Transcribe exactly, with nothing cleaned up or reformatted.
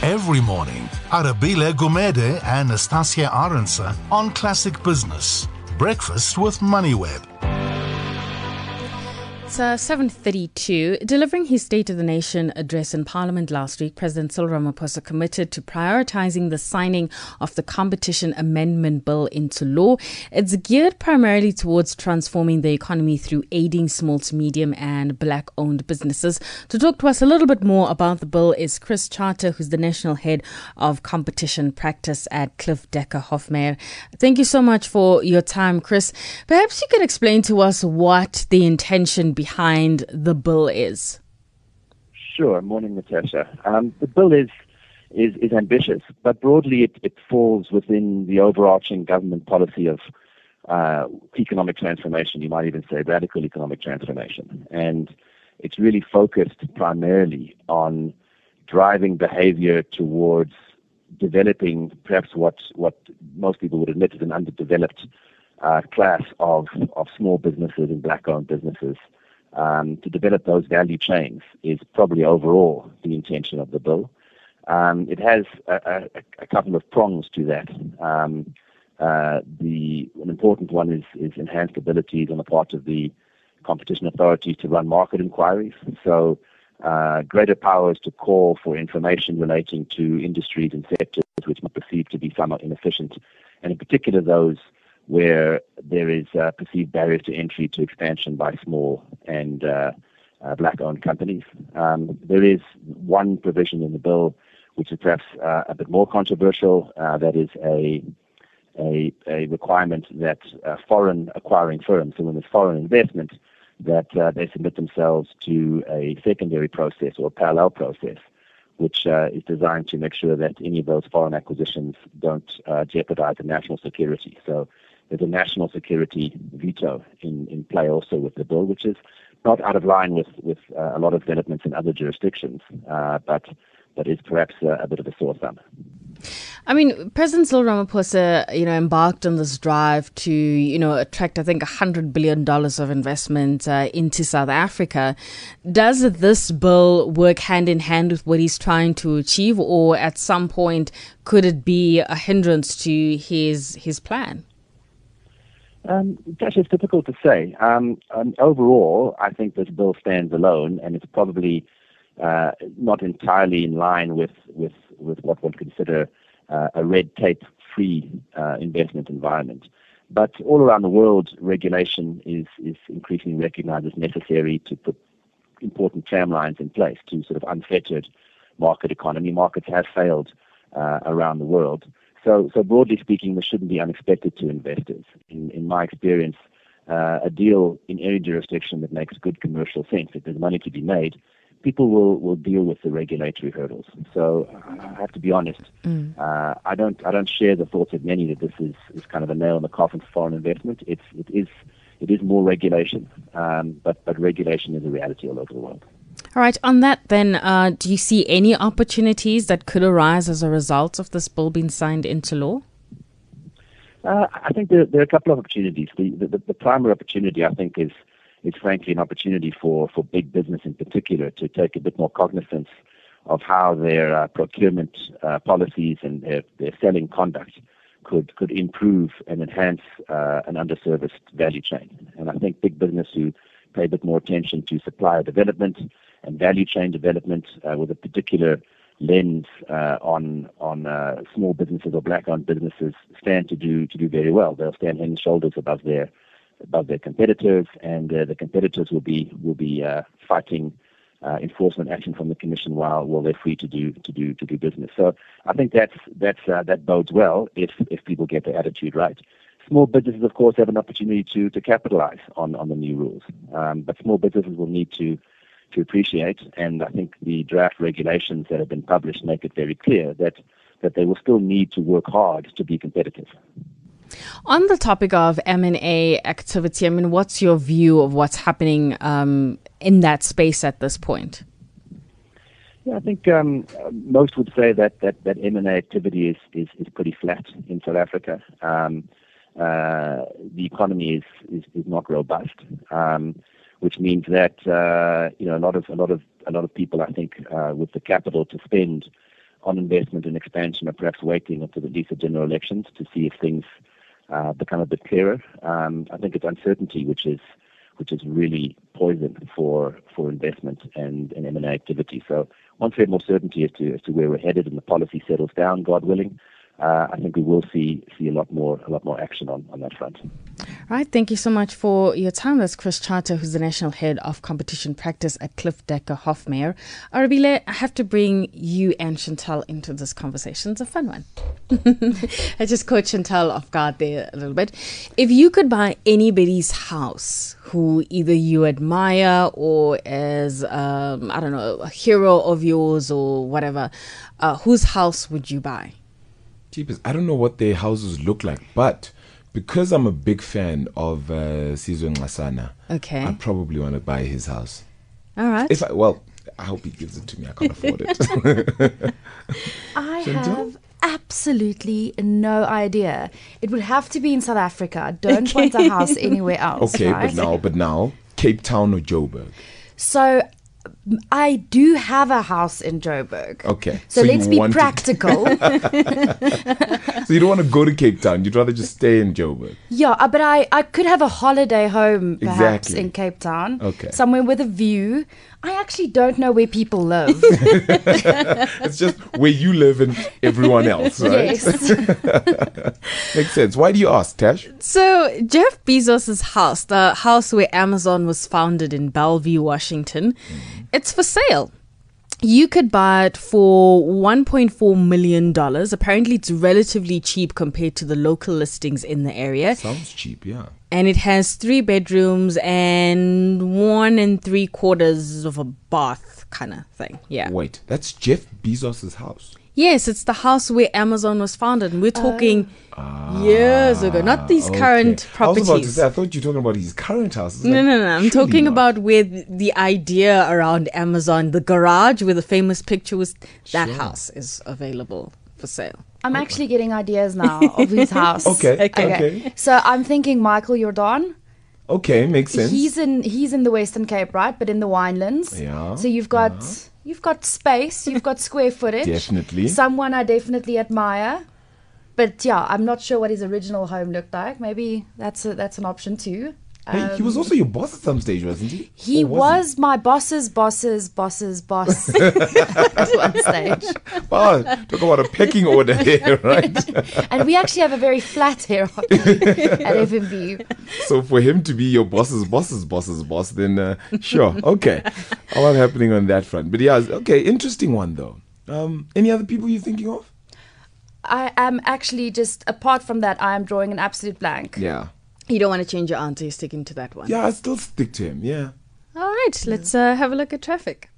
Every morning, Arabile Gumede and Nastasia Aronsa on Classic Business. Breakfast with MoneyWeb. It's uh, seven thirty-two. Delivering his State of the Nation address in Parliament last week, President Cyril Ramaphosa committed to prioritising the signing of the Competition Amendment Bill into law. It's geared primarily towards transforming the economy through aiding small to medium and black-owned businesses. To talk to us a little bit more about the bill is Chris Charter, who's the National Head of Competition Practice at Cliff Decker Hofmeyr. Thank you so much for your time, Chris. Perhaps you could explain to us what the intention behind the bill is. Sure. Morning, Natasha. Um, the bill is, is is ambitious, but broadly it, it falls within the overarching government policy of uh, economic transformation. You might even say radical economic transformation. And it's really focused primarily on driving behavior towards developing perhaps what, what most people would admit is an underdeveloped uh, class of, of small businesses and black-owned businesses. Um, to develop those value chains is probably overall the intention of the bill. Um, it has a, a, a couple of prongs to that. Um, uh, the an important one is, is enhanced abilities on the part of the competition authorities to run market inquiries. So uh, greater powers to call for information relating to industries and sectors which are perceived to be somewhat inefficient, and in particular those where there is uh, perceived barriers to entry to expansion by small and uh, uh, black-owned companies. Um, there is one provision in the bill which is perhaps uh, a bit more controversial. Uh, that is a, a, a requirement that uh, foreign acquiring firms, so when there's foreign investment, that uh, they submit themselves to a secondary process or a parallel process, which uh, is designed to make sure that any of those foreign acquisitions don't uh, jeopardize the national security. So there's a national security veto in, in play also with the bill, which is not out of line with, with uh, a lot of developments in other jurisdictions, uh, but but is perhaps uh, a bit of a sore thumb. I mean, President Cyril Ramaphosa, you know, embarked on this drive to, you know, attract, I think, one hundred billion dollars of investment uh, into South Africa. Does this bill work hand in hand with what he's trying to achieve, or at some point could it be a hindrance to his his plan? Um, Tasha, it's difficult to say. Um, um, overall, I think this bill stands alone, and it's probably uh, not entirely in line with, with, with what one consider uh, a red tape-free uh, investment environment. But all around the world, regulation is, is increasingly recognized as necessary to put important tramlines in place to sort of unfettered market economy. Markets have failed uh, around the world. So, so broadly speaking, this shouldn't be unexpected to investors. In, in my experience, uh, a deal in any jurisdiction that makes good commercial sense, if there's money to be made, people will, will deal with the regulatory hurdles. So I have to be honest, mm. uh, I don't I don't share the thoughts of many that this is, is kind of a nail in the coffin for foreign investment. It's it is it is more regulation, um, but but regulation is a reality all over the world. All right. On that, then, uh, do you see any opportunities that could arise as a result of this bill being signed into law? Uh, I think there, there are a couple of opportunities. The, the, the primary opportunity, I think, is is frankly an opportunity for, for big business in particular to take a bit more cognizance of how their uh, procurement uh, policies and their, their selling conduct could could improve and enhance uh, an underserviced value chain. And I think big business who pay a bit more attention to supplier development and value chain development uh, with a particular lens uh, on on uh, small businesses or black-owned businesses stand to do to do very well. They'll stand head and shoulders above their above their competitors, and uh, the competitors will be will be uh, fighting uh, enforcement action from the Commission while while they're free to do to do to do business. So I think that's that's uh, that bodes well if if people get their attitude right. Small businesses, of course, have an opportunity to to capitalize on on the new rules, um, but small businesses will need to. to appreciate, and I think the draft regulations that have been published make it very clear that, that they will still need to work hard to be competitive. On the topic of M and A activity, I mean, what's your view of what's happening um, in that space at this point? Yeah, I think um, most would say that, that, that M and A activity is, is, is pretty flat in South Africa. Um, uh, the economy is, is, is not robust. Um, which means that uh, you know a lot of a lot of a lot of people, I think, uh, with the capital to spend on investment and expansion are perhaps waiting until the least general elections to see if things uh, become a bit clearer. Um, I think it's uncertainty which is which is really poison for for investment and, and M and A activity. So once we have more certainty as to as to where we're headed and the policy settles down, God willing, uh, I think we will see see a lot more a lot more action on, on that front. Right, thank you so much for your time. That's Chris Charter, who's the National Head of Competition Practice at Cliff Decker Hofmeyr. Arabile, I have to bring you and Chantal into this conversation. It's a fun one. I just caught Chantal off guard there a little bit. If you could buy anybody's house who either you admire or as, um, I don't know, a hero of yours or whatever, uh, whose house would you buy? Jeepers, I don't know what their houses look like, but because I'm a big fan of uh, Sizwe Nxasana, okay, I probably want to buy his house. All right. If I, well, I hope he gives it to me. I can't afford it. I Chantal? have absolutely no idea. It would have to be in South Africa. I don't want a house anywhere else. Okay, right? but now, but now, Cape Town or Joburg? So I do have a house in Joburg. Okay. So, So let's you be want to- practical. So you don't want to go to Cape Town. You'd rather just stay in Joburg. Yeah, uh, but I, I could have a holiday home perhaps Exactly. in Cape Town. Okay. Somewhere with a view. I actually don't know where people live. It's just where you live and everyone else, right? Yes. Makes sense. Why do you ask, Tash? So Jeff Bezos' house, the house where Amazon was founded in Bellevue, Washington, mm-hmm. it's for sale. You could buy it for one point four million dollars. Apparently, it's relatively cheap compared to the local listings in the area. Sounds cheap, yeah. And it has three bedrooms and one and three quarters of a bath kind of thing. Yeah. Wait, that's Jeff Bezos' house. Yes, it's the house where Amazon was founded. And we're talking years ago, not these Okay. current I was about to properties. say, I thought you were talking about his current house. It's No, like, no, no. I'm surely talking not. about where th- the idea around Amazon, the garage where the famous picture was, that Sure. house is available for sale. I'm actually getting ideas now of his house. Okay, Okay. okay. So I'm thinking Michael Jordan. Okay, makes sense. He's in he's in the Western Cape, right? But in the winelands. Yeah, So you've got you've got space, you've got square footage. Definitely. Someone I definitely admire. But yeah, I'm not sure what his original home looked like. Maybe that's a, that's an option too. Hey, he was also your boss at some stage, wasn't he? He Or was my boss's boss's boss's boss at one stage. he? Wow, talk about a pecking order here, right? And we actually have a very flat hierarchy at F M B. So for him to be your boss's boss's boss's boss, then uh, sure, okay. A lot happening on that front. But yeah, okay, interesting one though. Um, any other people you're thinking of? I am actually just, apart from that, I am drawing an absolute blank. Yeah. You don't want to change your answer, you're sticking to that one. Yeah, I still stick to him, yeah. All right, let's uh, have a look at traffic.